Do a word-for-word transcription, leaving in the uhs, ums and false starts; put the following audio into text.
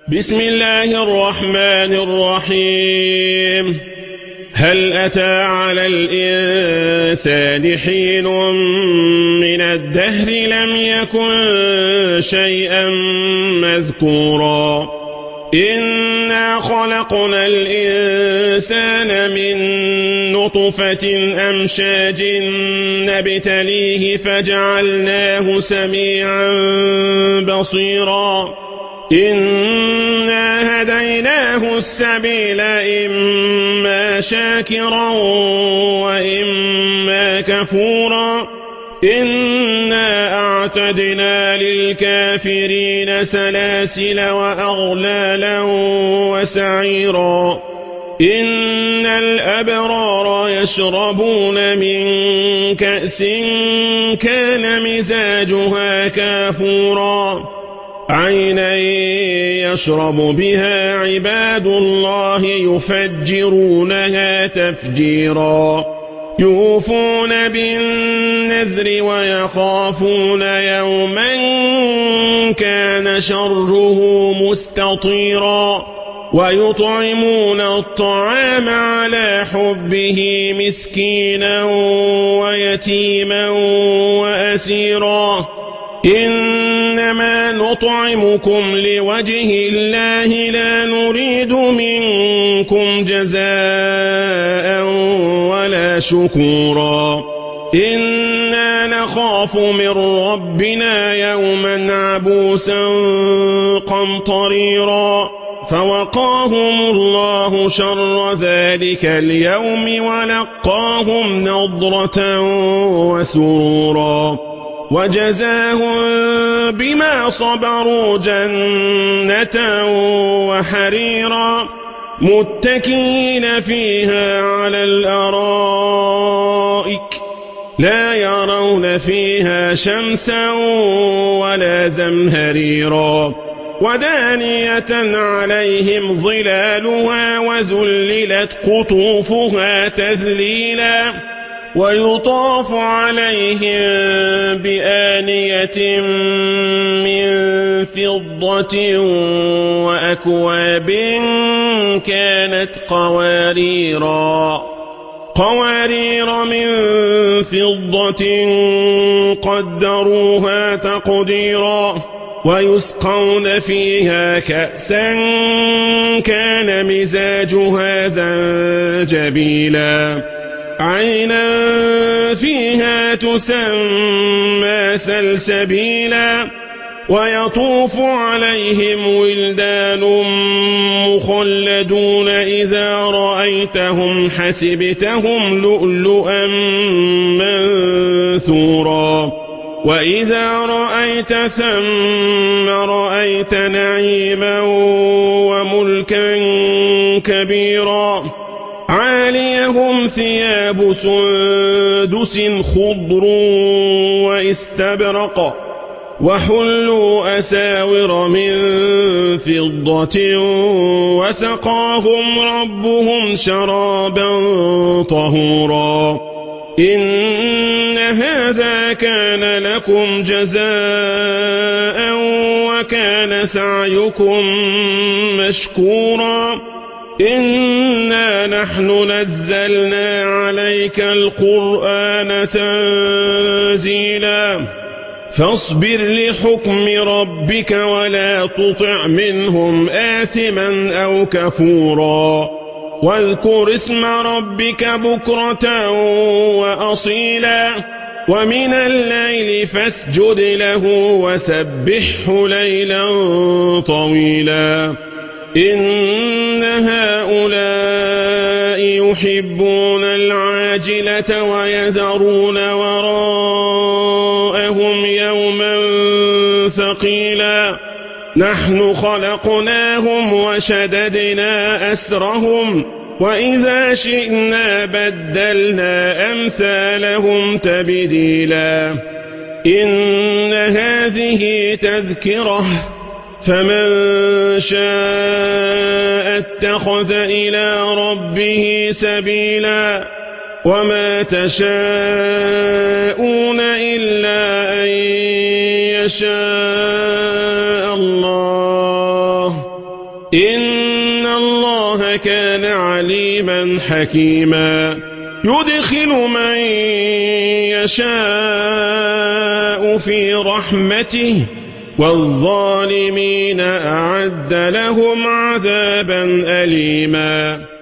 بسم الله الرحمن الرحيم. هل أتى على الإنسان حين من الدهر لم يكن شيئا مذكورا إنا خلقنا الإنسان من نطفة أمشاج نبتليه فجعلناه سميعا بصيرا إنا هديناه السبيل إما شاكرا وإما كفورا إنا أعتدنا للكافرين سلاسل وأغلالا وسعيرا إن الأبرار يشربون من كأس كان مزاجها كافورا عينا يشرب بها عباد الله يفجرونها تفجيرا يوفون بالنذر ويخافون يوما كان شره مستطيرا ويطعمون الطعام على حبه مسكينا ويتيما وأسيرا إنما نطعمكم لوجه الله لا نريد منكم جزاء ولا شكورا إنا نخاف من ربنا يوما عبوسا قمطريرا فوقاهم الله شر ذلك اليوم ولقاهم نضرة وسرورا وجزاهم بما صبروا جنة وحريرا متكئين فيها على الأرائك لا يرون فيها شمسا ولا زمهريرا ودانية عليهم ظلالها وذللت قطوفها تذليلا ويطاف عليهم بآنية من فضة وأكواب كانت قواريرا قوارير من فضة قدروها تقديرا ويسقون فيها كأسا كان مزاجها زنجبيلا عينا فيها تسمى سلسبيلا ويطوف عليهم ولدان مخلدون إذا رأيتهم حسبتهم لؤلؤا منثورا وإذا رأيت ثم رأيت نعيما وملكا كبيرا عاليهم ثياب سندس خضر واستبرق وحلوا أساور من فضة وسقاهم ربهم شرابا طهورا إن هذا كان لكم جزاء وكان سعيكم مشكورا إنا نحن نزلنا عليك القرآن تنزيلا فاصبر لحكم ربك ولا تطع منهم آثما أو كفورا واذكر اسم ربك بكرة وأصيلا ومن الليل فاسجد له وسبحه ليلا طويلا إن هؤلاء يحبون العاجلة ويذرون وراءهم يوما ثقيلا نحن خلقناهم وشددنا أسرهم وإذا شئنا بدلنا أمثالهم تبديلا إن هذه تذكرة فمن شاء اتخذ إلى ربه سبيلا وما تشاءون إلا أن يشاء الله إن الله كان عليما حكيما يدخل من يشاء في رحمته والظالمين أعد لهم عذابا أليما